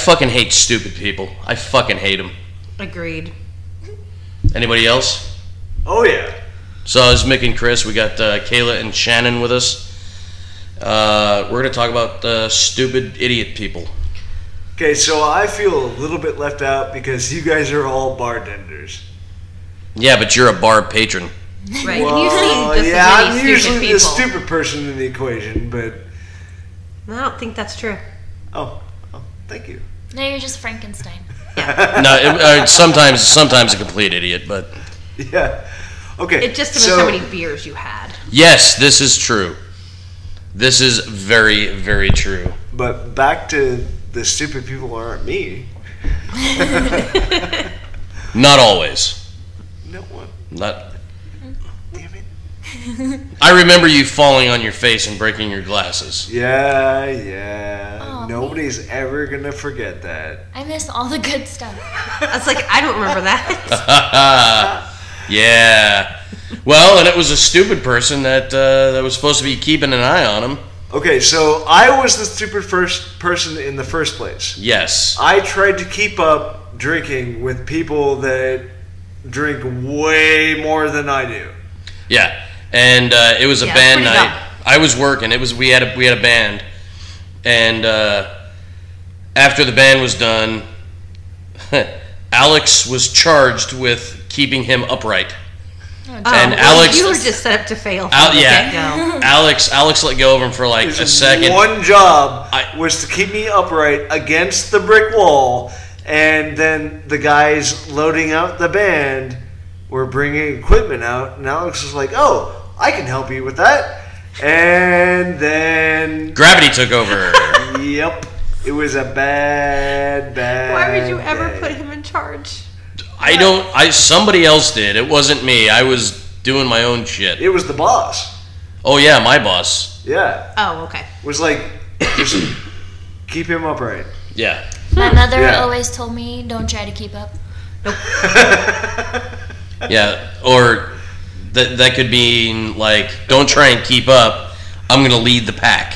fucking hate stupid people. I fucking hate them. Agreed. Anybody else? Oh, yeah. So it's Mick and Chris. We got Kayla and Shannon with us. We're going to talk about stupid idiot people. Okay, so I feel a little bit left out because you guys are all bartenders. Yeah, but you're a bar patron. Right. Well, You've seen just yeah, as I'm many usually stupid the people. stupid person in the equation, but... I don't think that's true. Oh, thank you. No, you're just Frankenstein. No, sometimes a complete idiot, but... Yeah. Okay. It just depends how many beers you had. Yes, this is true. This is very, very true. But back to the stupid people aren't me. Not always. No one. Not... Damn it. I remember you falling on your face and breaking your glasses. Yeah. Aw, Nobody's ever gonna forget that. I miss all the good stuff. I was like, I don't remember that. Yeah. Well, and it was a stupid person that was supposed to be keeping an eye on him. Okay, so I was the stupid first person in the first place. Yes. I tried to keep up drinking with people that drink way more than I do. Yeah. And it was a Yeah, band pretty night. dumb. I was working. We had a band, and after the band was done, Alex was charged with keeping him upright. And well, Alex, you were just set up to fail from the yeah, get-go. Alex let go of him for like a His second. one job was to keep me upright against the brick wall, and then the guys loading out the band were bringing equipment out, and Alex was like, "Oh, I can help you with that." And then Gravity took over. Yep, it was a bad. Why would you ever day. put him in charge? Somebody else did. It wasn't me. I was doing my own shit. It was the boss. Oh yeah, my boss. Yeah, Oh, okay. was like, just keep him upright. Yeah. My mother Yeah. always told me, don't try to keep up. Yeah. Or that could mean like, don't try and keep up. I'm gonna lead the pack.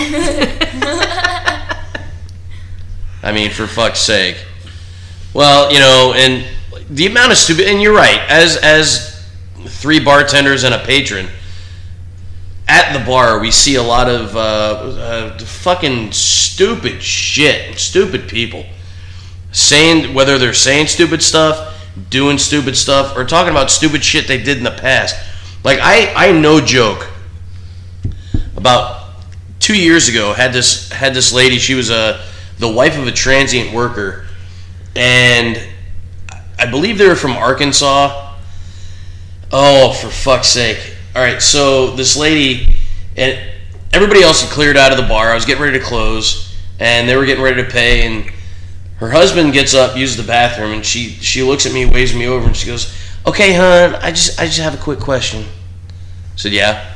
I mean, for fuck's sake. Well, and the amount of stupid, and you're right, as 3 bartenders and a patron, at the bar we see a lot of fucking stupid shit, stupid people. Whether they're saying stupid stuff, doing stupid stuff, or talking about stupid shit they did in the past. Like, I no joke, about 2 years ago, had this lady, she was the wife of a transient worker, and I believe they were from Arkansas. Oh, for fuck's sake. Alright, so this lady, and everybody else had cleared out of the bar. I was getting ready to close, and they were getting ready to pay, and her husband gets up, uses the bathroom, and she looks at me, waves me over, and she goes, "Okay, hon, I just have a quick question." I said, "Yeah."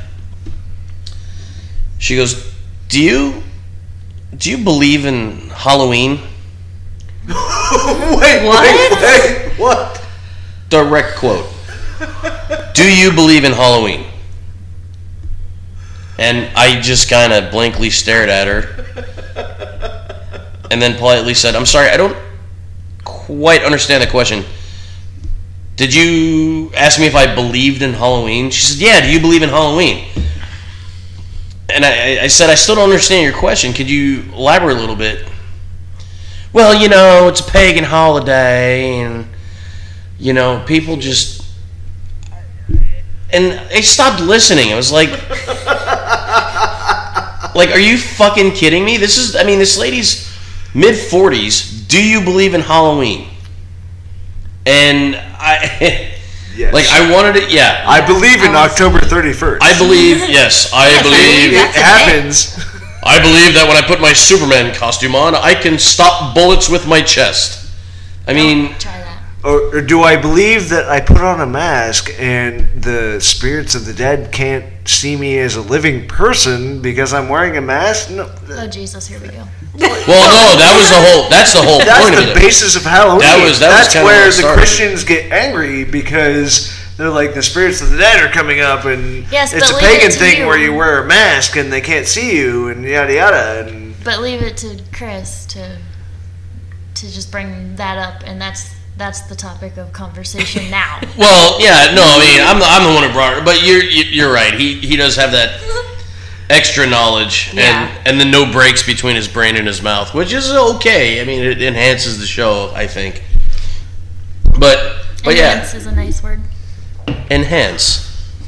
She goes, Do you believe in Halloween?" Wait, what? Direct quote. "Do you believe in Halloween?" And I just kind of blankly stared at her, and then politely said, "I'm sorry, I don't quite understand the question. Did you ask me if I believed in Halloween?" She said, "Yeah, do you believe in Halloween?" And I said, "I still don't understand your question. Could you elaborate a little bit?" "Well, it's a pagan holiday, and, people just..." And I stopped listening. I was like, are you fucking kidding me? This lady's mid-40s. Do you believe in Halloween? And Yes. I wanted it, yeah. I believe in October 31st. I believe it happens. I believe that when I put my Superman costume on, I can stop bullets with my chest. I mean... Try that. Or do I believe that I put on a mask and the spirits of the dead can't see me as a living person because I'm wearing a mask? No. Oh, Jesus, here we go. Well, no, that's the whole That's point of the it. basis of Halloween. That's where kinda where it the started. Christians get angry because they're like, the spirits of the dead are coming up, and Yes, it's a but leave pagan it to thing you. where you wear a mask and they can't see you, and yada yada. And But leave it to Chris to to just bring that up, and that's the topic of conversation now. Well, yeah, no, I mean, I'm the one who brought it, but you're right. He does have that extra knowledge and the no breaks between his brain and his mouth, which is okay. I mean, it enhances the show, I think. But Enhance is a nice word. Enhance.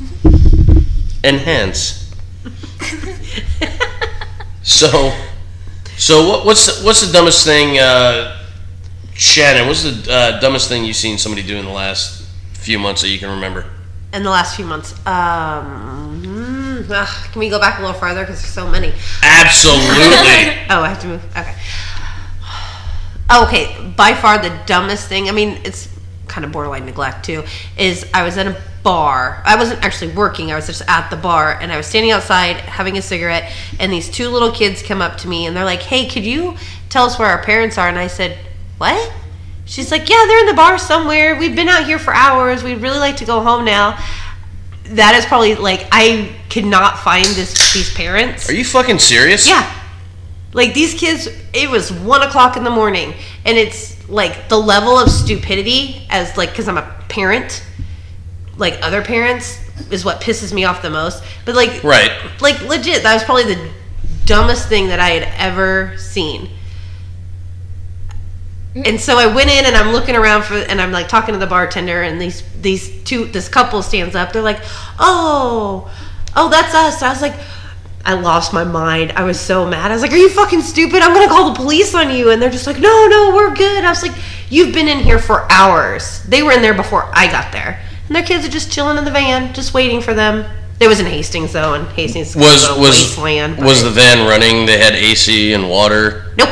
So what's the dumbest thing, Shannon? What's the dumbest thing you've seen somebody do in the last few months that you can remember? In the last few months, can we go back a little farther because there's so many? Absolutely. Oh, I have to move. Okay. Okay, by far the dumbest thing. I mean, it's kind of borderline neglect too. Is I was in a bar. I wasn't actually working. I was just at the bar, and I was standing outside having a cigarette. And these two little kids come up to me, and they're like, "Hey, could you tell us where our parents are?" And I said, "What?" She's like, "Yeah, they're in the bar somewhere. We've been out here for hours. We'd really like to go home now." That is probably like I could not find these parents. Are you fucking serious? Yeah. Like these kids, it was 1 o'clock in the morning, and it's like the level of stupidity as like because I'm a parent, like other parents is what pisses me off the most. But like, right, like legit, that was probably the dumbest thing that I had ever seen. And so I went in and I'm looking around and I'm like talking to the bartender, and this couple stands up. They're like, oh, that's us. I was like, I lost my mind. I was so mad. I was like, are you fucking stupid? I'm going to call the police on you. And they're just like, no, we're good. I was like, you've been in here for hours. They were in there before I got there. And their kids are just chilling in the van, just waiting for them. It was in Hastings though, and Hastings was a wasteland. Was the van running? They had AC and water? Nope.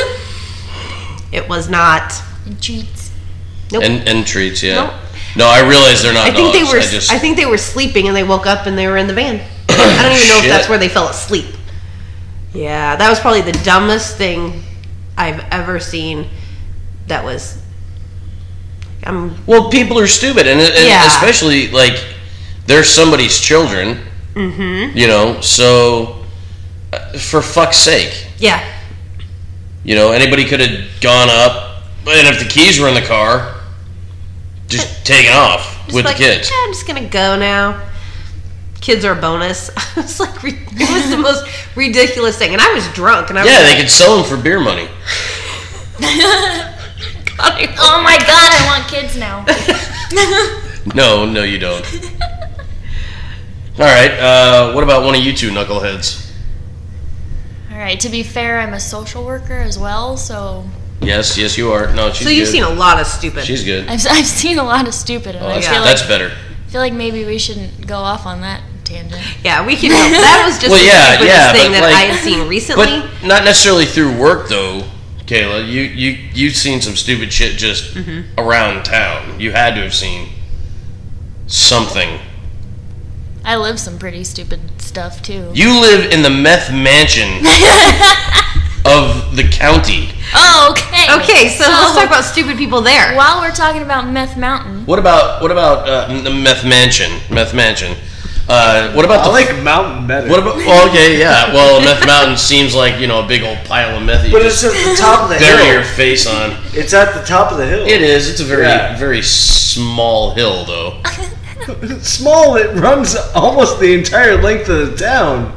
It was not. And treats. Nope. And treats, yeah. Nope. No, I realize they're not I think dogs. I think they were sleeping, and they woke up and they were in the van. I don't even know if that's where they fell asleep. Yeah, that was probably the dumbest thing I've ever seen. That was. Well, people are stupid, and especially like they're somebody's children. Mm-hmm. You know, so for fuck's sake. Yeah. You know, anybody could have gone up, and if the keys were in the car, just taken off with the kids. Yeah, I'm just gonna go now. Kids are a bonus. It was the most ridiculous thing, and I was drunk. And they could sell them for beer money. Oh my god, I want kids now. No, you don't. All right, what about one of you two knuckleheads? All right, to be fair, I'm a social worker as well, so... Yes, you are. No, she's good. So you've seen a lot of stupid. She's good. I've seen a lot of stupid, and I feel that's better. I feel like maybe we shouldn't go off on that tangent. Yeah, we can. That was just the stupidest thing that I had seen recently. But not necessarily through work, though, Kayla. You've seen some stupid shit just around town. You had to have seen something. I live some pretty stupid stuff, too. You live in the meth mansion of the county. Oh, okay. Okay, so let's talk about stupid people there. While we're talking about Meth Mountain. What about the meth mansion? Meth mansion. What about I like Mountain better. What about? Well, okay, yeah. Well, Meth Mountain seems like a big old pile of meth. But it's at the top of the hill. Bury your face on. It's at the top of the hill. It is. It's a very small hill, though. Small. It runs almost the entire length of the town.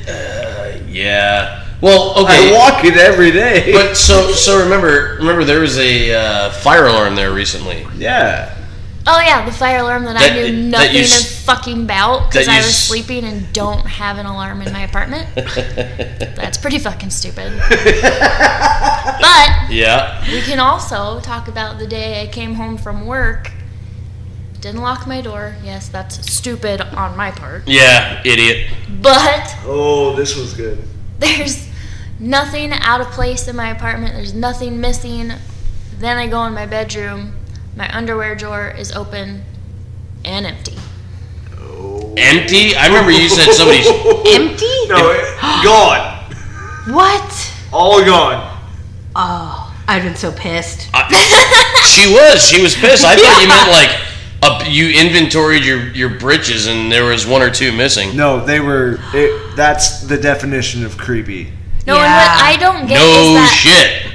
Yeah. Well, okay. I walk it every day. But so remember there was a fire alarm there recently. Yeah. Oh yeah, the fire alarm that I knew nothing fucking about because I was sleeping and don't have an alarm in my apartment. That's pretty fucking stupid. But yeah, we can also talk about the day I came home from work. Didn't lock my door. Yes, that's stupid on my part. Yeah, idiot. But this was good. There's nothing out of place in my apartment. There's nothing missing. Then I go in my bedroom. My underwear drawer is open and empty. Empty? I remember you said somebody's... Empty? No, gone. What? All gone. Oh, I've been so pissed. She was pissed. I thought you meant like you inventoried your britches and there was one or two missing. No, they were... that's the definition of creepy. No, and what I don't get is that... shit.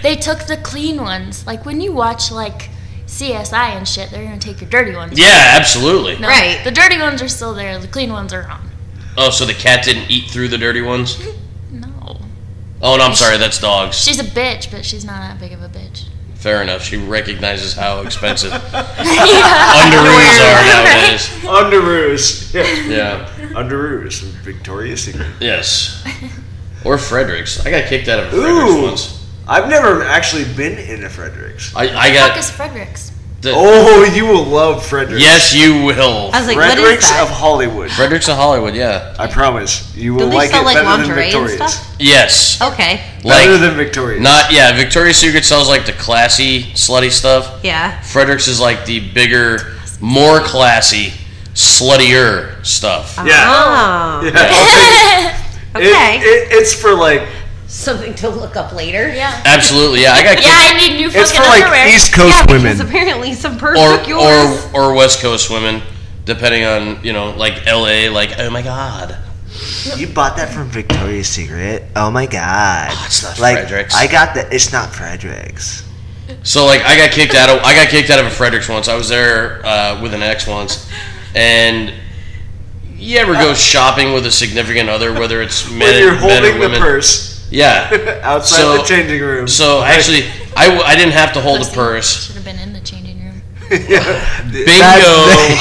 They took the clean ones. Like when you watch like CSI and shit, they're gonna take your dirty ones. Yeah, absolutely. No, Right. The dirty ones are still there. The clean ones are gone. Oh, so the cat didn't eat through the dirty ones? No. Oh, no, I'm sorry. That's dogs. She's a bitch, but she's not that big of a bitch. Fair enough. She recognizes how expensive Yeah. underoos are nowadays. Underoos. Yeah. Yeah. Underoos. Victoria's Secret. Yes. Or Frederick's. I got kicked out of Frederick's Ooh. once. I've never actually been in a Frederick's. I Fuck got. is Frederick's? Oh, you will love Frederick's. Yes, you will. I was like, what is Frederick's that? of Hollywood. Frederick's of Hollywood, yeah. I promise. You Do will they like sell it like better than lingerie and Victoria's. stuff? Yes. Okay. Better than Victoria's. Victoria's Secret sells like the classy, slutty stuff. Yeah. Frederick's is like the bigger, more classy, sluttier stuff. Yeah. Oh. Yeah. Okay. It's for like Something to look up later. Yeah. Absolutely, yeah. I got kicked. Yeah, I need new it's fucking for like underwear. East Coast Yeah, women. because apparently some person took yours. or West Coast women, depending on like LA. Like, oh my god, You bought that from Victoria's Secret? Oh my god! Oh, it's not like, Frederick's. I got that. It's not Frederick's. So like I got kicked out of a Frederick's once. I was there with an ex once, and you ever go shopping with a significant other, whether it's When men, you're men holding or the women? purse Yeah. outside So- the changing room. So actually, I didn't have to hold the purse. Should have been in the changing room. yeah. Bingo.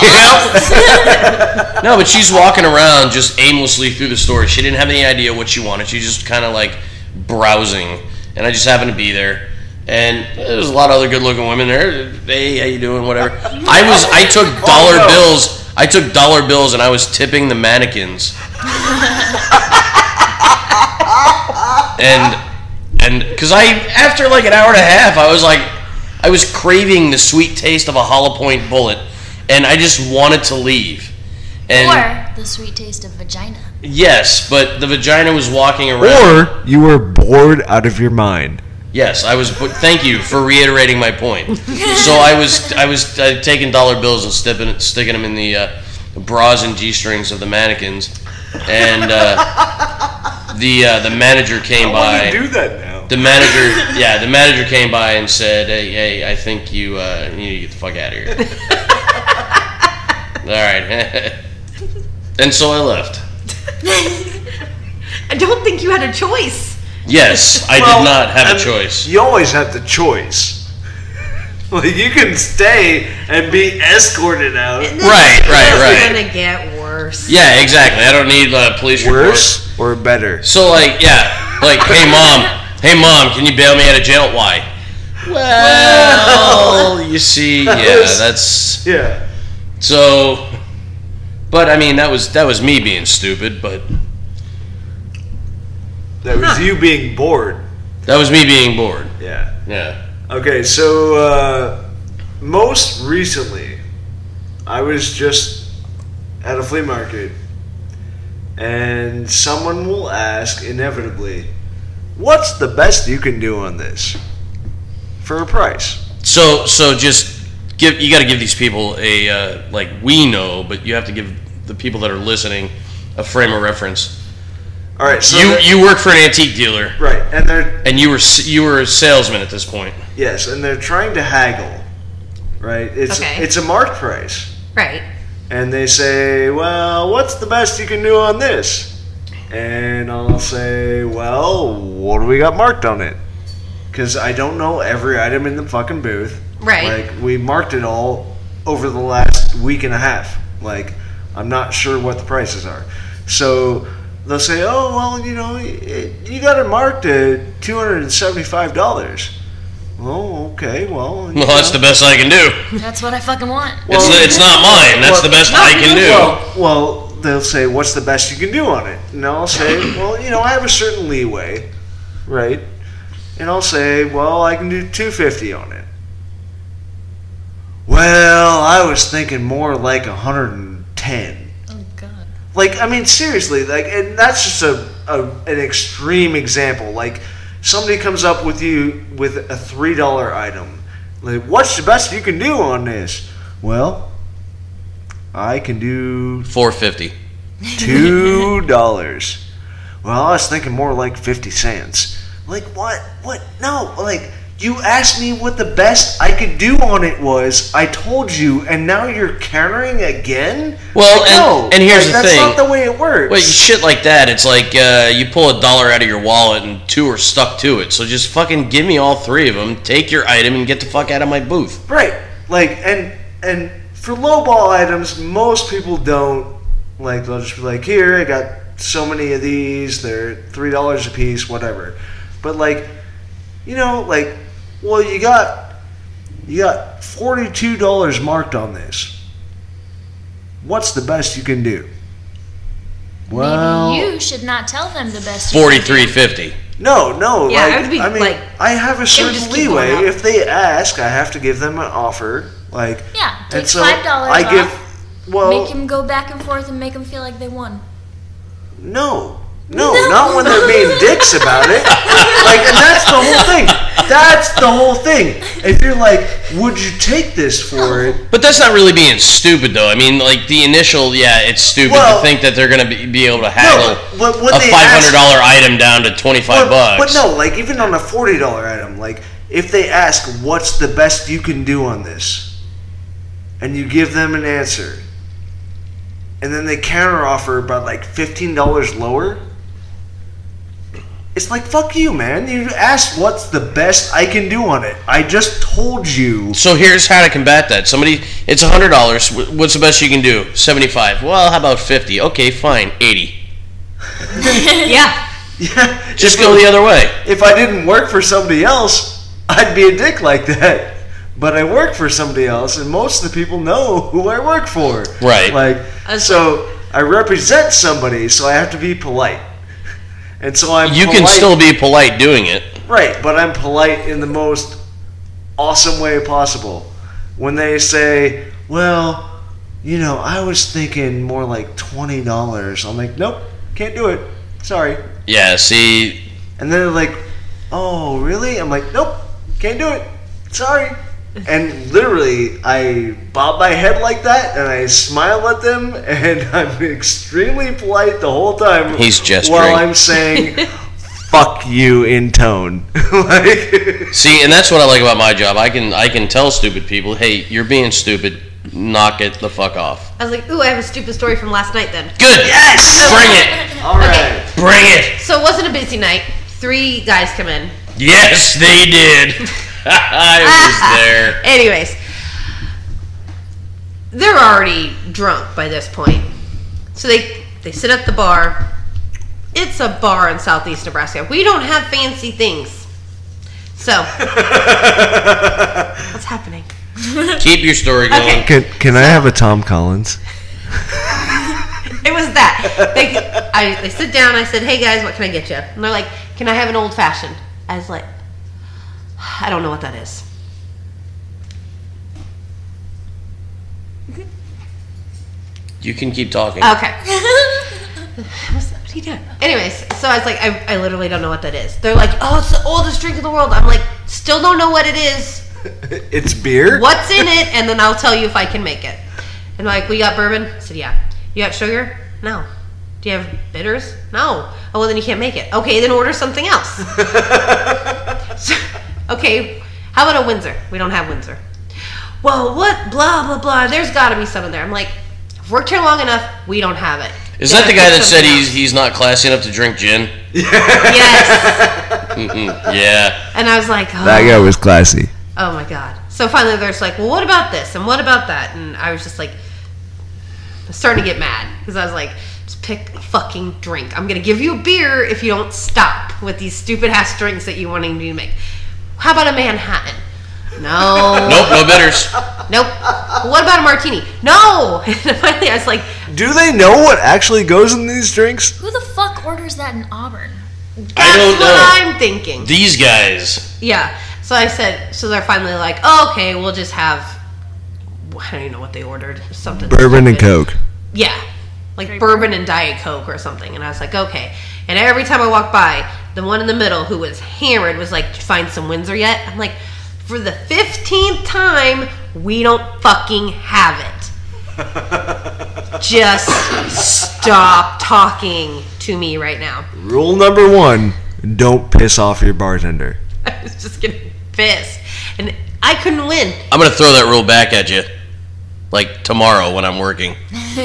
Yep. No, but she's walking around just aimlessly through the store. She didn't have any idea what she wanted. She just kind of like browsing, and I just happened to be there. And there's a lot of other good-looking women there. Hey, how you doing? Whatever. I took dollar no. bills. I took dollar bills, and I was tipping the mannequins. and because after like an hour and a half, I was craving the sweet taste of a hollow point bullet, and I just wanted to leave. And Or the sweet taste of vagina. yes, but the vagina was walking around. Or you were bored out of your mind. Yes, I was. But thank you for reiterating my point. So I was taking dollar bills and sticking them in the bras and g-strings of the mannequins, and the manager came by. Why do you do that now? The manager came by and said, "Hey, I think you need to get the fuck out of here." All right, and so I left. I don't think you had a choice. Yes, I did not have a choice. You always have the choice. Like you can stay and be escorted out. Right. It's gonna get worse. Yeah, exactly. I don't need police report. Worse or better? So hey mom, can you bail me out of jail? Why? Well, you see, that's Yeah. so. But I mean, that was me being stupid. But That was you being bored. that was me being bored. Yeah. Yeah. Okay, so most recently, I was just at a flea market, and someone will ask inevitably, "What's the best you can do on this for a price?" So just you got to give these people a we know, but you have to give the people that are listening a frame of reference. All right, so You work for an antique dealer, right, and they're and you were a salesman at this point. yes, and they're trying to haggle, right? Okay. It's a marked price. Right. And they say, well, what's the best you can do on this? And I'll say, well, what do we got marked on it? Because I don't know every item in the fucking booth. Right. Like, we marked it all over the last week and a half. Like, I'm not sure what the prices are. So they'll say, oh, well, you got it marked at $275. Oh, okay, well. Well, that's the best I can do. That's what I fucking want. It's not mine. That's the best I can do. Well, they'll say, what's the best you can do on it? And I'll say, well, I have a certain leeway, right? And I'll say, well, I can do $250 on it. Well, I was thinking more like $110. Oh god. Like, I mean, seriously, like, and that's just an extreme example. Like, somebody comes up with you with a $3 item. Like, what's the best you can do on this? Well, I can do $4.50. $2. Well, I was thinking more like 50 cents. Like, what? What? No, like, you asked me what the best I could do on it was. I told you, and now you're countering again? Well, like, no, and here's the thing. That's not the way it works. Well, shit like that, it's like you pull $1 out of your wallet and 2 are stuck to it. So just fucking give me all 3 of them, take your item, and get the fuck out of my booth. Right. Like, and for lowball items, most people don't. Like, they'll just be like, here, I got so many of these, they're $3 a piece, whatever. But, like, you know, like, well, you got $42 marked on this. What's the best you can do? Well, maybe you should not tell them the best. $43.50. No. Yeah, like, I would be like, I have a certain just keep leeway. going up. If they ask, I have to give them an offer. Like, Yeah, take and so $5 I off. give. Well, Make them go back and forth and make them feel like they won. No, not when they're being dicks about it. Like, and that's the whole thing. That's the whole thing. If you're like, would you take this for it? But that's not really being stupid, though. I mean, like, the initial, it's stupid to think that they're going to be able to haggle a $500 item down to $25. But no, like, even on a $40 item, like, if they ask, what's the best you can do on this? And you give them an answer. And then they counteroffer by like $15 lower. It's like, fuck you, man. You asked what's the best I can do on it. I just told you. So here's how to combat that. It's $100. What's the best you can do? $75. Well, how about $50? Okay, fine. $80. yeah. Yeah. Just go the other way. If I didn't work for somebody else, I'd be a dick like that. But I work for somebody else, and most of the people know who I work for. Right. Like, so I represent somebody, so I have to be polite. And so You can still be polite doing it. Right, but I'm polite in the most awesome way possible. When they say, well, you know, I was thinking more like $20. I'm like, nope, can't do it. Sorry. Yeah, see. And then they're like, oh, really? I'm like, nope, can't do it. Sorry. And literally, I bob my head like that, and I smile at them, and I'm extremely polite the whole time. He's gesturing. While I'm saying, fuck you in tone. Like, see, and that's what I like about my job. I can tell stupid people, hey, you're being stupid. Knock it the fuck off. I was like, ooh, I have a stupid story from last night then. Good. Yes! Bring it. All right. Okay. Bring it. So it wasn't a busy night. 3 guys come in. Yes, they did. I was there. Anyways, they're already drunk by this point. So they sit at the bar. It's a bar in southeast Nebraska. We don't have fancy things. So, what's happening? Keep your story going. Okay. Can I have a Tom Collins? It was that. They sit down. I said, hey guys, what can I get you? And they're like, can I have an old fashioned? I was like, I don't know what that is. You can keep talking. Okay. What are you doing? Anyways, so I was like, I literally don't know what that is. They're like, oh, it's the oldest drink in the world. I'm like, still don't know what it is. It's beer? What's in it? And then I'll tell you if I can make it. And like, we got bourbon? I said, yeah. You got sugar? No. Do you have bitters? No. Oh, well, then you can't make it. Okay, then order something else. Okay, how about a Windsor? We don't have Windsor. Well, what? Blah, blah, blah. There's got to be some in there. I'm like, I've worked here long enough. We don't have it. Is that the guy that said he's not classy enough to drink gin? Yes. Yeah. And I was like, oh. That guy was classy. Oh my God. So finally they're just like, well, what about this? And what about that? And I was just like, starting to get mad. Because I was like, just pick a fucking drink. I'm going to give you a beer if you don't stop with these stupid ass drinks that you wanting me to make. How about a Manhattan? No. Nope, no bitters. Nope. Well, what about a martini? No. And finally I was like, do they know what actually goes in these drinks? Who the fuck orders that in Auburn? that's I don't know. what I'm thinking. These guys. Yeah. So I said, so they're finally like, oh, okay, we'll just have, I don't even know what they ordered. Something Bourbon and stupid. Coke. Yeah. Like bourbon and Diet Coke or something. And I was like, okay. And every time I walked by, the one in the middle who was hammered was like, find some Windsor yet? I'm like, for the 15th time, we don't fucking have it. Just stop talking to me right now. Rule number 1, Don't piss off your bartender. I was just getting pissed. And I couldn't win. I'm going to throw that rule back at you. Like tomorrow when I'm working.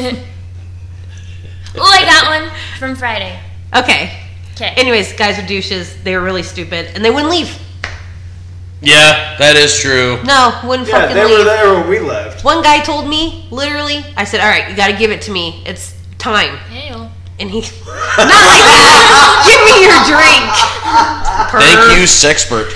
Oh, I got one from Friday. Okay. Okay. Anyways, guys are douches. They were really stupid. And they wouldn't leave. Yeah, that is true. No, wouldn't Yeah, fucking they leave. were there when we left. One guy told me, literally, I said, all right, you got to give it to me. It's time. Hey-o. And he, not like that. Give me your drink. Thank you, sexpert.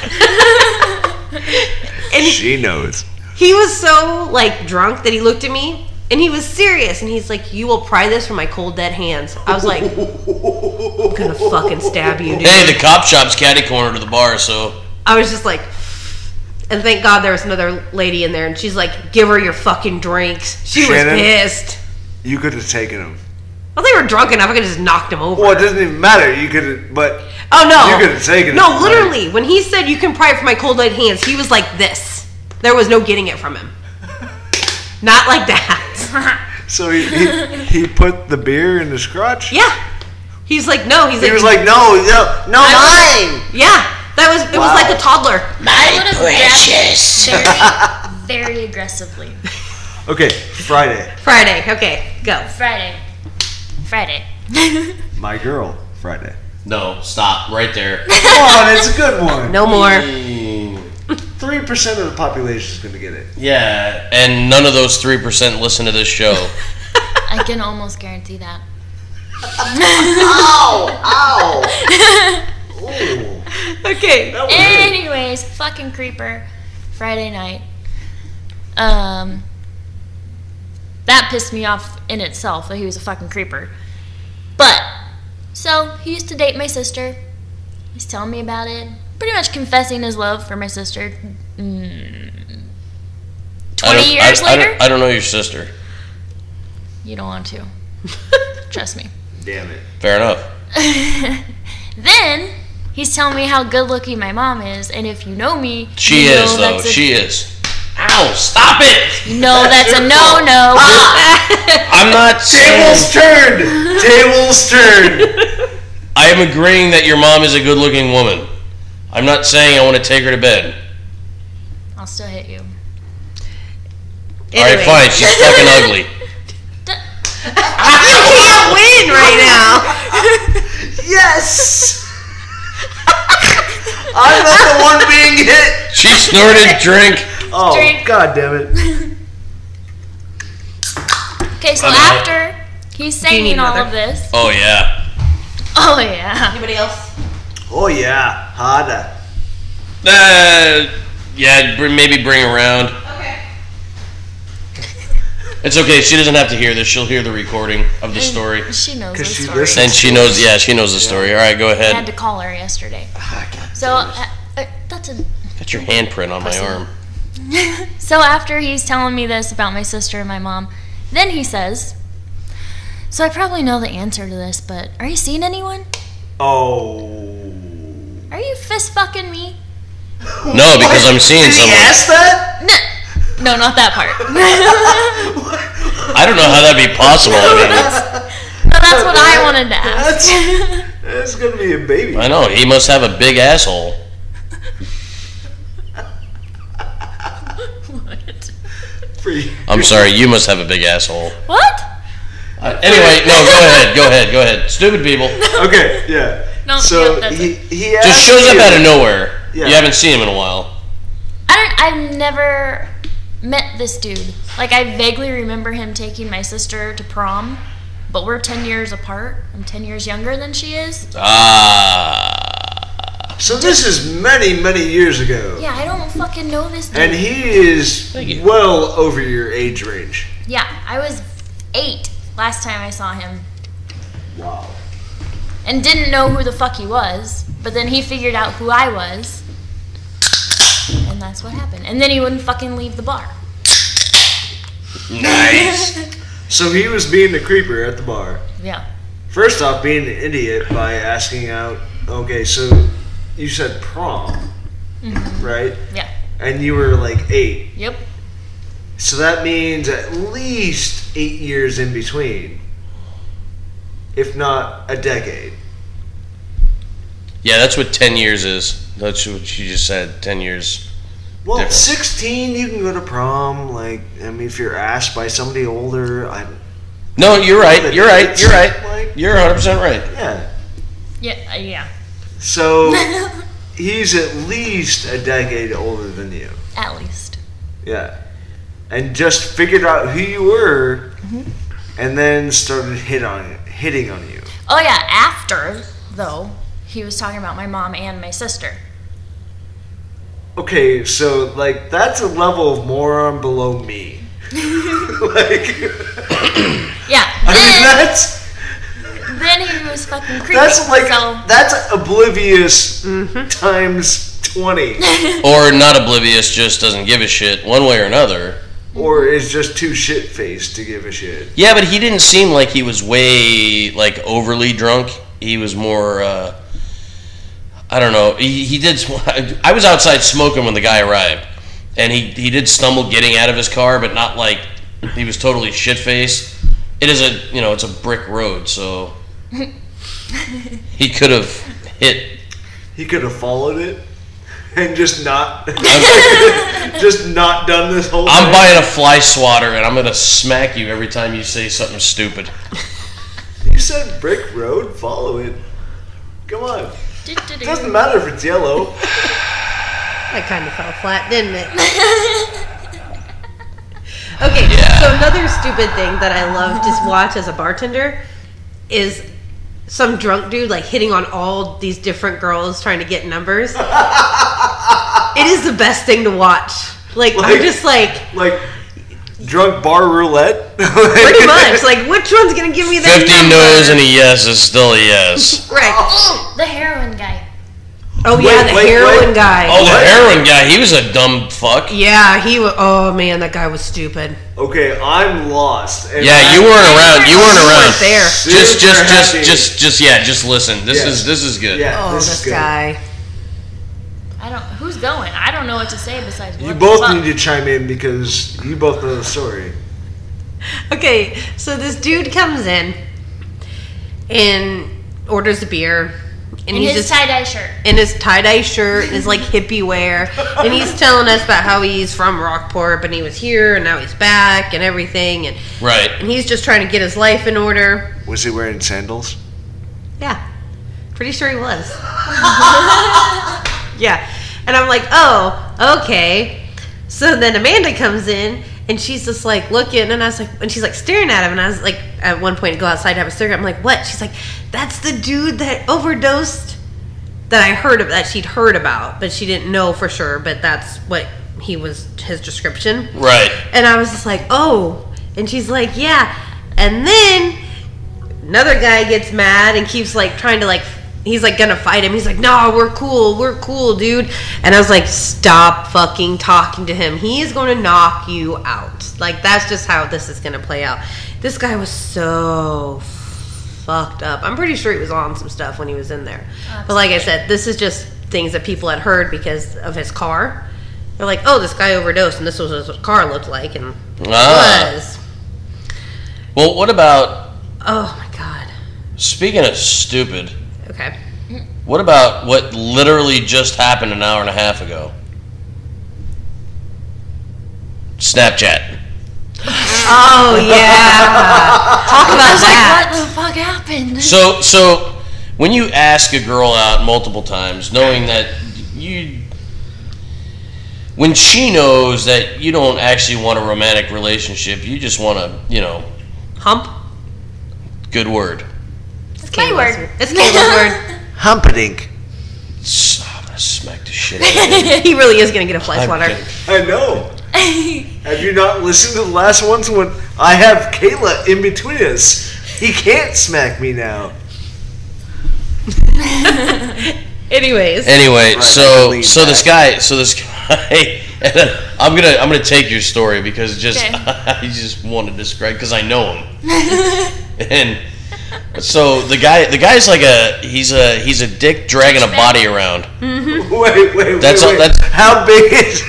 And She knows. he was so, like, drunk that he looked at me, and he was serious. And he's like, you will pry this from my cold, dead hands. I was like, I'm going to fucking stab you, dude. Hey, the cop shop's catty corner to the bar, so... I was just like, and thank God there was another lady in there, and she's like, give her your fucking drinks. She Shannon? was pissed. You could have taken them. Well, they were drunk enough, I could have just knocked them over. Well, it doesn't even matter. You could have, but Oh, no. you could have taken No, it. literally, when he said you can pry it from my cold, dead hands, he was like this. There was no getting it from him. Not like that. So he put the beer in his crotch? Yeah. He's like, no. He's He like, was like, no, mine! yeah. It was Wow. like a toddler. I would have grabbed very, very aggressively. Okay, Friday. Friday. Okay, go. Friday. My girl, Friday. No, stop. Right there. Come on, it's a good one. No more. 3% of the population is going to get it. Yeah, and none of those 3% listen to this show. I can almost guarantee that. Ow! Ooh. Okay. That would hurt. Anyways, fucking creeper. Friday night. That pissed me off in itself that he was a fucking creeper. But, so, he used to date my sister. He's telling me about it. Pretty much confessing his love for my sister. 20 years later? I don't know your sister. You don't want to. Trust me. Damn it. Fair enough. Then, he's telling me how good looking my mom is, and if you know me, She you know is, though. that's a- She is. Ow, stop it! You know that's a no-no. I'm not Tables saying... turned! Tables turned! I am agreeing that your mom is a good-looking woman. I'm not saying I want to take her to bed. I'll still hit you. Alright, fine. She's fucking ugly. You can't win right now. Yes! I'm not the one being hit! She snorted drink. Oh, Drink. god damn it. Okay, so I'm out. after he's you need saying all another? of this. Oh, yeah. Oh, yeah. Anybody else? Oh yeah, harder. Yeah, maybe bring her around. Okay. It's okay. She doesn't have to hear this. She'll hear the recording of the story. She knows the 'Cause she story. listens. And she knows, yeah, she knows the story. All right, go I had ahead. to call her yesterday. So, that's a... Got your handprint on my Pussy. arm. So after he's telling me this about my sister and my mom, then he says, so I probably know the answer to this, but are you seeing anyone? Oh. Are you fist fucking me? No, because I'm seeing Did he someone. ask that? No, not that part. I don't know how that'd be possible. I mean, No, that's what I wanted to ask. That's gonna be a baby. I know he must have a big asshole. I'm sorry, you must have a big asshole. What? Anyway, no, go ahead. Stupid people. Okay, yeah. No, So yeah, that's he Just asked shows up you- out of nowhere. Yeah. You haven't seen him in a while. I've never met this dude. Like, I vaguely remember him taking my sister to prom, but we're 10 years apart. I'm 10 years younger than she is. So this is many, many years ago. Yeah, I don't fucking know this dude. And he is Thank you. well over your age range. Yeah, I was 8 last time I saw him. Wow. And didn't know who the fuck he was, but then he figured out who I was. And that's what happened. And then he wouldn't fucking leave the bar. Nice. So he was being the creeper at the bar. Yeah. First off, being an idiot by asking out, okay, so you said prom, right? Yeah. And you were like 8. Yep. So that means at least 8 years in between, if not a decade. Yeah, that's what 10 years is. That's what you just said. 10 years. Well, difference. 16, you can go to prom. Like, I mean, if you're asked by somebody older, No, you're right. You're right. You're right. Like, You're 100% right. Yeah. Yeah. So he's at least a decade older than you. At least. Yeah. And just figured out who you were, and then started hitting on you. Oh yeah, after though, he was talking about my mom and my sister. Okay, so like that's a level of moron below me. Like, Yeah. I mean that's Then he was fucking creepy. that's like so. that's oblivious times 20, Or not oblivious, just doesn't give a shit one way or another. or is just too shit faced to give a shit. Yeah, but he didn't seem like he was way, like, overly drunk. He was more, I don't know. He did, I was outside smoking when the guy arrived. And he did stumble getting out of his car, but not like he was totally shit-faced. It is it's a brick road, so he could have hit. He could have followed it and just not just not done this whole I'm thing. buying a fly swatter, and I'm going to smack you every time you say something stupid. You said brick road, follow it. Come on. It doesn't matter if it's yellow. That kind of fell flat, didn't it? Okay, Yeah. so another stupid thing that I love to watch as a bartender is some drunk dude like hitting on all these different girls trying to get numbers. It is the best thing to watch. Like I'm just like drunk bar roulette. pretty much like which one's gonna give me that 50 number? no's and a yes is still a yes. Right. Oh, the heroin guy. Oh yeah, the heroin guy. Oh, the heroin guy, he was a dumb fuck. Yeah, he was. Oh man, that guy was stupid. Okay, I'm lost. And Yeah, you weren't around. You weren't around. There. Just listen. This is good. Yeah, Oh, this this is good. guy. Who's going? I don't know what to say besides. You what both the fuck? need to chime in because you both know the story. Okay, so this dude comes in and orders a beer. And in he's his just tie-dye shirt. in his tie-dye shirt, his like hippie wear, and he's telling us about how he's from Rockport, but he was here and now he's back and everything, and Right. he's just trying to get his life in order. Was he wearing sandals? Yeah, pretty sure he was. Yeah, and I'm like, oh, okay. So then Amanda comes in. And she's just like looking, and I was like, and she's like staring at him, and I was like, at one point, go outside to have a cigarette. I'm like, what? She's like, that's the dude that overdosed. That I heard of, that she'd heard about, but she didn't know for sure. But that's what he was, his description. Right. And I was just like, oh. And she's like, yeah. And then another guy gets mad and keeps like trying to like. He's like gonna fight him. He's like, no, we're cool, dude. And I was like, stop fucking talking to him. He is gonna knock you out. Like, that's just how this is gonna play out. This guy was so fucked up. I'm pretty sure he was on some stuff when he was in there. But like I said, this is just things that people had heard because of his car. They're like, oh, this guy overdosed, and this was what his car looked like, and it was. Well, what about? Oh my god. Speaking of stupid. Okay. What about what literally just happened an hour and a half ago? Snapchat. Oh yeah. Talk about that. What the fuck happened? So when you ask a girl out multiple times, knowing that when she knows that you don't actually want a romantic relationship, you just want to, Hump. good word. It's my word. It's Kayla's word. Humperdinck. I'm gonna smack the shit out of you. He really is gonna get a fly swatter. I know. Have you not listened to the last ones when I have Kayla in between us? He can't smack me now. Anyways. Anyway, Right, so lean this guy, and I'm gonna take your story because Okay. I just want to describe because I know him. And so the guy's like he's a dick dragging a body around. Wait. That's wait. that's How big is?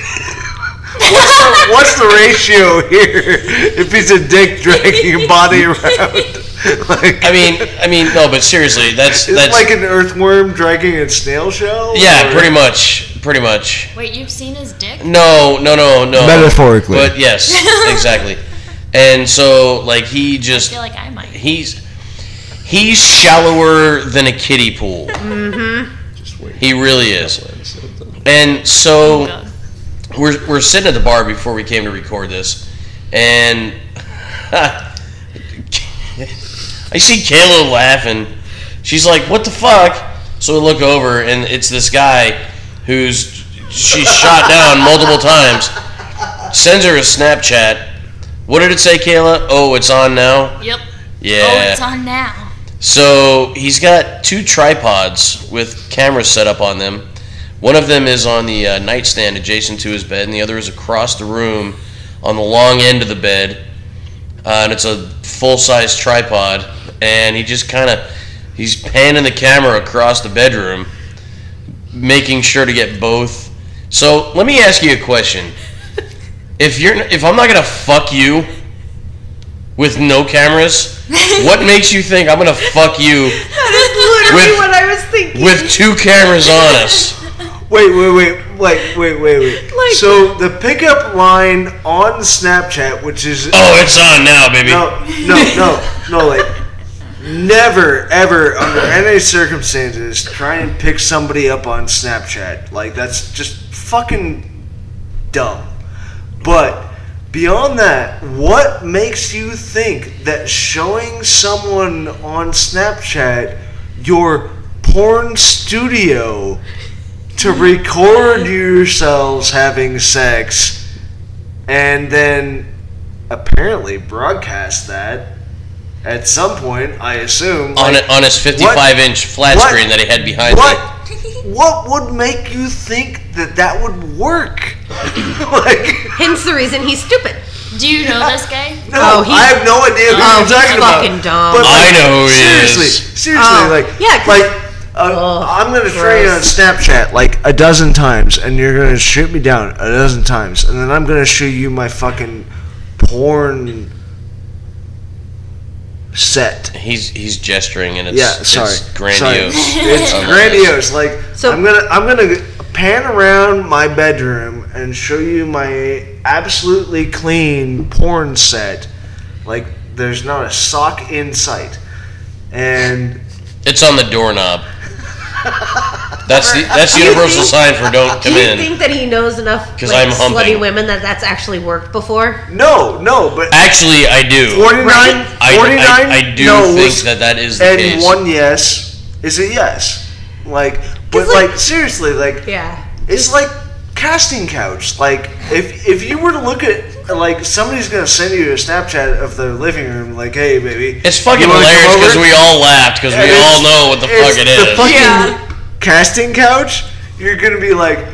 What's the ratio here? If he's a dick dragging a body around, I mean, no, but seriously, that's like an earthworm dragging a snail shell. Yeah, pretty much. Wait, you've seen his dick? No. Metaphorically, but yes, exactly. And so, like, I feel like I might. He's shallower than a kiddie pool. Mm-hmm. He really is. And so we're sitting at the bar before we came to record this, and I see Kayla laughing. She's like, "What the fuck?" So we look over, and it's this guy she's shot down multiple times. Sends her a Snapchat. What did it say, Kayla? Oh, it's on now? Yep. Yeah. Oh, it's on now. So he's got 2 tripods with cameras set up on them. One of them is on the nightstand adjacent to his bed, and the other is across the room on the long end of the bed. And it's a full-size tripod. And he just he's panning the camera across the bedroom, making sure to get both. So let me ask you a question. If I'm not gonna fuck you with no cameras, what makes you think I'm gonna fuck you? That is literally what I was thinking. With 2 cameras on us. Wait. So the pickup line on Snapchat, which is it's on now, baby. No, like never ever under any circumstances try and pick somebody up on Snapchat. Like that's just fucking dumb. But beyond that, what makes you think that showing someone on Snapchat your porn studio to record yourselves having sex and then apparently broadcast that at some point, I assume, on his 55-inch flat screen that he had behind me? What would make you think that would work? Hence the reason he's stupid. Do you know this guy? No, I have no idea who you're talking about. Fucking dumb. But I know who he seriously, yeah, I'm gonna try you on Snapchat like a dozen times, and you're gonna shoot me down a dozen times, and then I'm gonna show you my fucking porn set. He's gesturing, and it's Sorry. grandiose. It's grandiose. Like I'm gonna pan around my bedroom and show you my absolutely clean porn set. Like there's not a sock in sight, and it's on the doorknob. That's the universal sign for don't come in. Do you think that he knows enough I'm humping slutty women that's actually worked before? No, but actually I do. 49 I do no's think that is the and case. one yes is a yes. Like, but seriously, like, yeah, it's like casting couch. Like, if you were to look at like somebody's gonna send you a Snapchat of their living room, like, hey baby, it's fucking hilarious because we all laughed because we all know what the fuck it is. The fucking casting couch. You're gonna be like,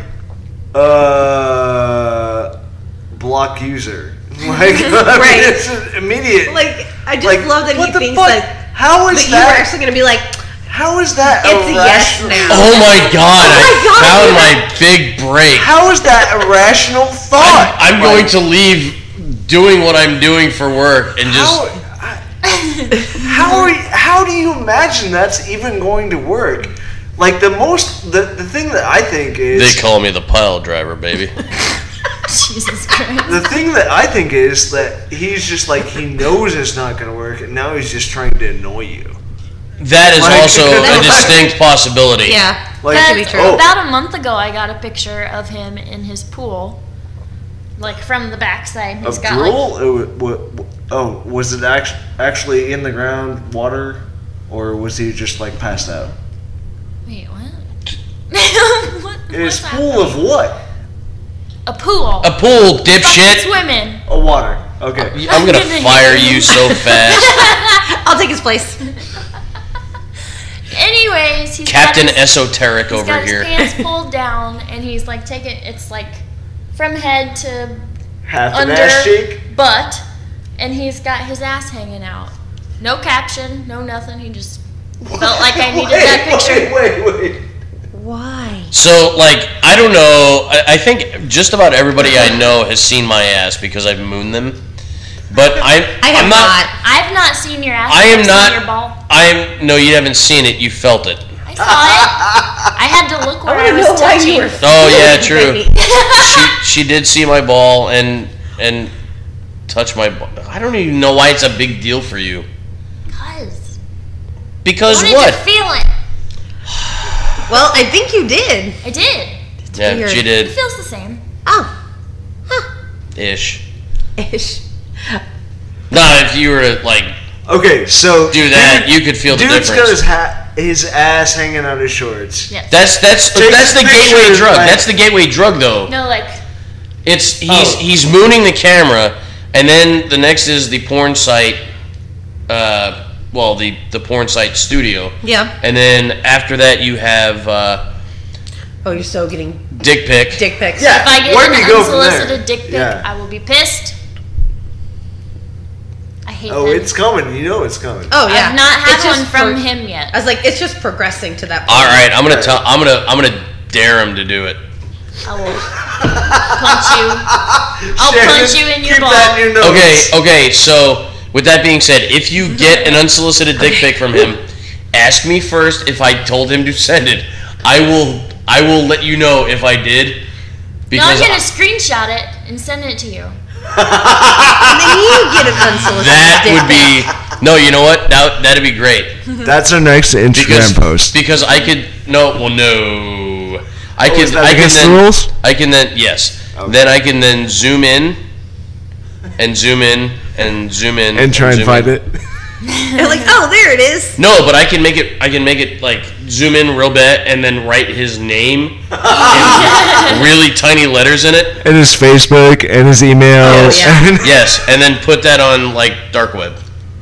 block user. Like, I mean, it's just immediate. Like, I just love that he thinks like, how is that you were actually gonna be like, how is that it's a yes now. Oh my god, I found my big break. How is that a rational thought? I'm going to leave doing what I'm doing for work and just... How do you imagine that's even going to work? Like, the thing that I think is... They call me the pile driver, baby. Jesus Christ. The thing that I think is that he's just like, he knows it's not going to work, and now he's just trying to annoy you. That is also a distinct possibility. Yeah, like, that could be true. About a month ago, I got a picture of him in his pool, like from the backside. He's of got drool? Was it actually in the ground water, or was he just like passed out? Wait, what? His pool of what? A pool. A pool, dipshit. Swimming. A water. Okay. I'm gonna fire you so fast. I'll take his place. Anyways, he's Captain Esoteric over here. He's got his pants pulled down, and he's like it's like from head to half under an ass cheek, butt, and he's got his ass hanging out. No caption, no nothing. He just felt like I needed that picture. Wait. Why? So, like, I don't know. I think just about everybody I know has seen my ass because I've mooned them. But I'm not. I've not seen your ass. I am not. Your ball. No, you haven't seen it. You felt it. I saw it. I had to look where I was touching. Oh yeah, true. she did see my ball and touch my ball. I don't even know why it's a big deal for you. Because I what? To feel it. Well, I think you did. I did. Yeah, weird. She did. It feels the same. Oh. Huh. Ish. Not if you were to, like... Okay, so... do that, you could feel the difference. Dude's got his ass hanging out his shorts. Yes. That's the gateway drug. That's the gateway drug, though. No, like... He's mooning the camera, and then the next is the porn site... the porn site studio. Yeah. And then after that, you have... you're still getting... dick pic. Dick pics. Yeah. If I get an unsolicited dick pic, I will be pissed. I hate that. It's coming. You know it's coming. Oh, yeah. I've not had one from him yet. I was like, it's just progressing to that point. All right, I'm gonna dare him to do it. I will punch you. I'll punch you in your keep ball. that in your nose. Okay, so... with that being said, if you get an unsolicited dick pic from him, ask me first if I told him to send it. I will let you know if I did. No, I'm gonna screenshot it and send it to you. And then you get an unsolicited that dick would be pic. no. You know what? That'd be great. That's our next Instagram post. Because I could no. I can. Is that I can against then. the rules? I can then. Yes. Okay. Then I can then zoom in, and zoom in, and zoom in, and try and find it. They're like, oh, there it is. No, but I can make it like zoom in real bit and then write his name in really tiny letters in it. And his Facebook and his email. Oh, yeah. Yes, and then put that on like dark web.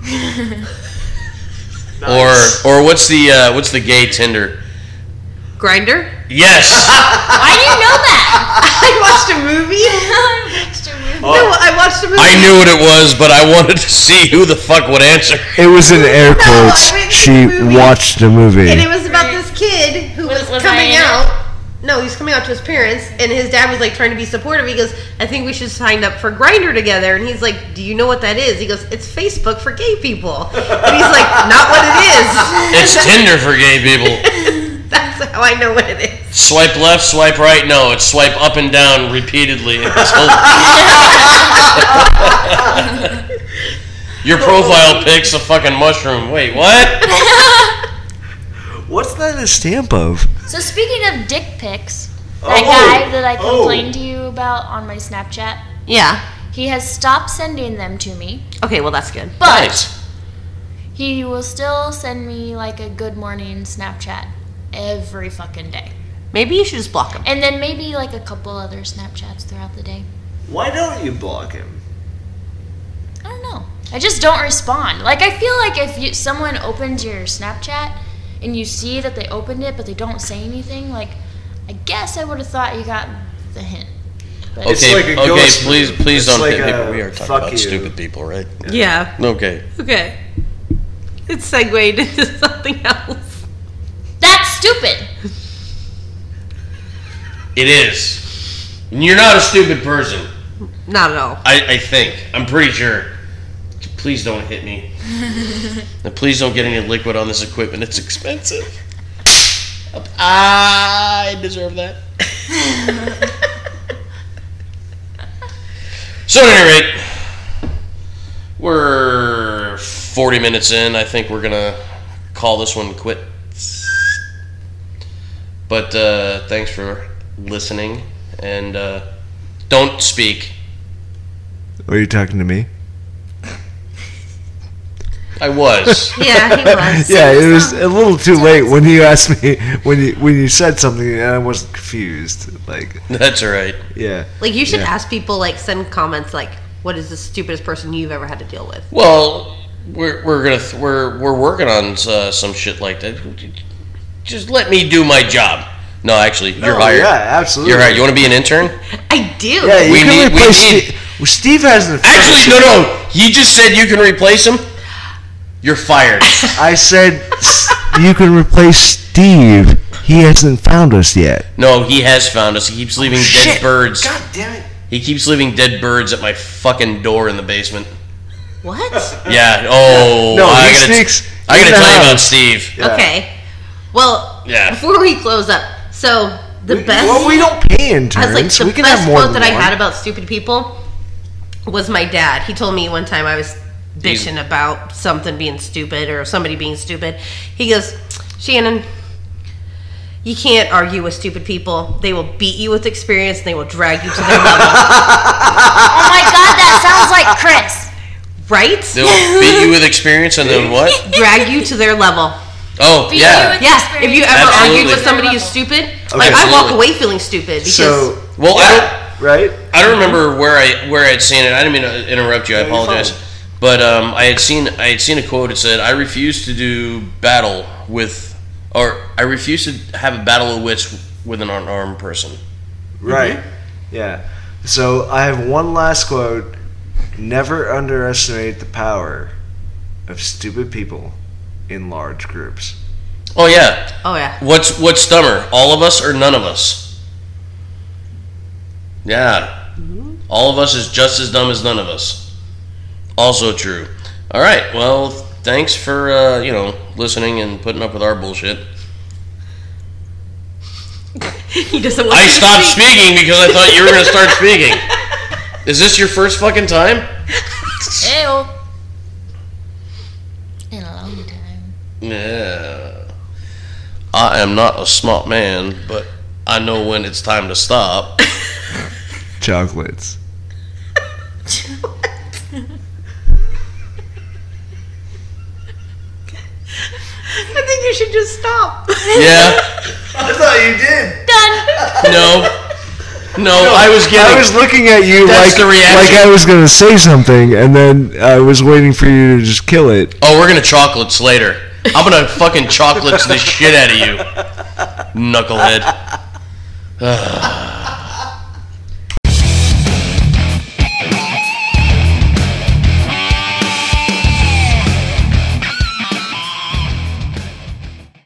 Nice. Or what's the gay Tinder? Grindr? Yes. Why do you know that? I watched a movie. No, I watched a movie. I knew what it was, but I wanted to see who the fuck would answer. It was in air quotes. She watched the movie. And it was about this kid who was coming out. No, he's coming out to his parents, and his dad was like trying to be supportive. He goes, "I think we should sign up for Grindr together." And he's like, "Do you know what that is?" He goes, "It's Facebook for gay people." And he's like, "Not what it is. It's Tinder for gay people." That's how I know what it is. Swipe left, swipe right. No, it's swipe up and down repeatedly. Your profile pic's a fucking mushroom. Wait, what? What's that a stamp of? So speaking of dick pics, that guy that I complained to you about on my Snapchat, Yeah. he has stopped sending them to me. Okay, well that's good. But Nice. he will still send me like a good morning Snapchat every fucking day. Maybe you should just block him. And then maybe like a couple other Snapchats throughout the day. Why don't you block him? I don't know. I just don't respond. Like I feel like if someone opens your Snapchat and you see that they opened it but they don't say anything, like I guess I would have thought you got the hint. But It's Okay, like a okay, ghost please move. please It's don't like hit a people. We are talking fuck about you. stupid people, right? Yeah. Okay. Okay. It's segued into something else. that's stupid. It is. And you're not a stupid person. Not at all. I think. I'm pretty sure. Please don't hit me. And please don't get any liquid on this equipment. It's expensive. I deserve that. So at any rate, we're 40 minutes in. I think we're going to call this one quits. But thanks for listening. And don't speak. Are you talking to me? I was. Yeah, he was. Yeah, it was a little too late when you asked me when you said something and I wasn't confused. Like That's all right. yeah. Like you should Yeah. ask people, like send comments like, "What is the stupidest person you've ever had to deal with?" Well, we're working on some shit like that. Just let me do my job. No, actually, you're hired. Yeah, absolutely. You're hired. You want to be an intern? I do. Yeah, you We can need- we replace need- Steve. Well, Steve hasn't. Actually, no. He just said you can replace him. You're fired. I said you can replace Steve. He hasn't found us yet. No, he has found us. He keeps leaving dead Shit. birds. God damn it. He keeps leaving dead birds at my fucking door in the basement. What? Yeah. Oh. No, I he gotta, sneaks. I gotta in the tell you about house. Steve. Yeah. Okay. Well, Yeah. before we close up, so the best. Well, we don't pay interns. I was like, the we can best have more quote than that I one. had about stupid people was my dad. He told me one time I was bitching about something being stupid or somebody being stupid. He goes, Shannon, you can't argue with stupid people. They will beat you with experience and they will drag you to their level. Oh my god, that sounds like Chris. Right? They'll beat you with experience and then what? Drag you to their level. Oh, Beat yeah. you with Yeah, if you ever Absolutely. argued with somebody who's stupid, Okay. like I walk Absolutely. away feeling stupid because So, Well, right? I don't remember where I'd seen it. I didn't mean to interrupt you. I No, you're apologize. fine. But I had seen a quote. It said, "I refuse to do battle with, or I refuse to have a battle of wits with an unarmed person." Right. Yeah. So I have one last quote. Never underestimate the power of stupid people in large groups. Oh yeah. oh yeah. What's dumber, all of us or none of us? Yeah. All of us is just as dumb as none of us. Also true. All right. Well, thanks for listening and putting up with our bullshit. He doesn't want I you to stopped speak. speaking because I thought you were going to start speaking. Is this your first fucking time? Ew. In a long time. Yeah. I am not a smart man, but I know when it's time to stop. Chocolates. I think you should just stop. Yeah. I thought you did. Done. No, I was getting. I was looking at you That's like the reaction. I was going to say something, and then I was waiting for you to just kill it. Oh, we're gonna chocolates later. I'm gonna fucking chocolates the shit out of you, knucklehead.